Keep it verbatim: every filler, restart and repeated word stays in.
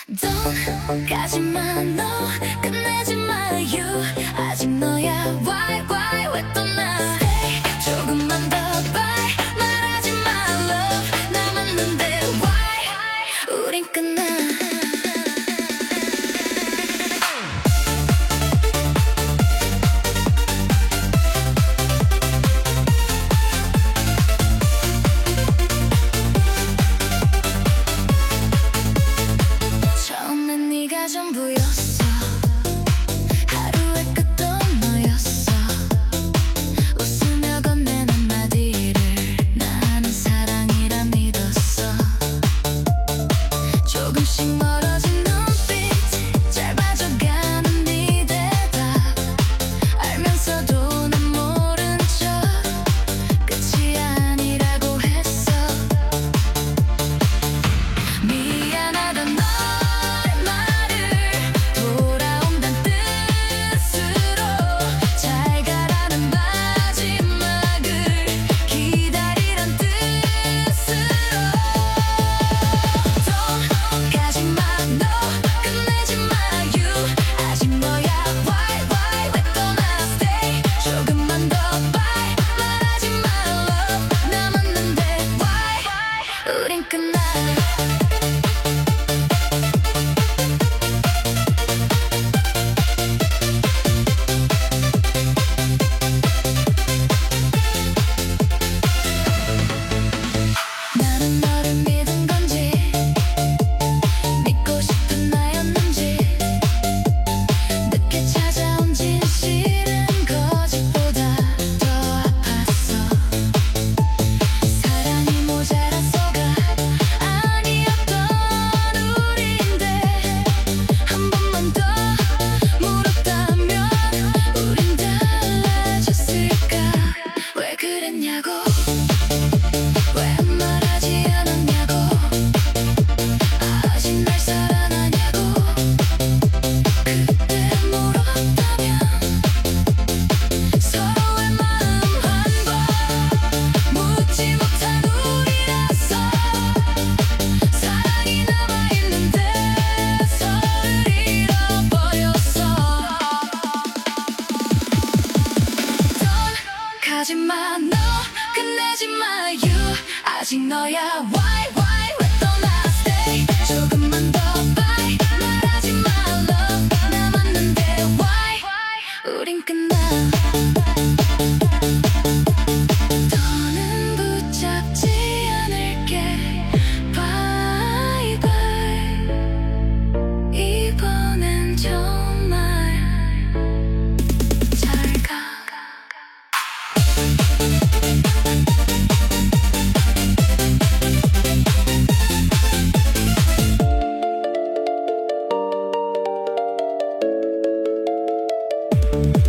Don't 가지마 너 끝내지 마요 아직 너야 why why 왜 떠나 Stay 조금만 더 bye 말하지 마 love 남았는데 why 우린 끝나 전부였어 하루의 끝도 너였어 웃으며 건넨 한마디를 나는 사랑이라 믿었어 조금씩 멀어진 눈빛 짧아져가는 네 대답 알면서도 난 모른 척 끝이 아니라고 했어 미안하단 너 가지마 너 끝내지 마요 아직 너야 why why 왜 떠나 stay 조금만 더 bye 말하지 마 love 남았는데 why 우린 끝나 더는 붙잡지 않을게 bye bye 이번엔 정말 잘가 you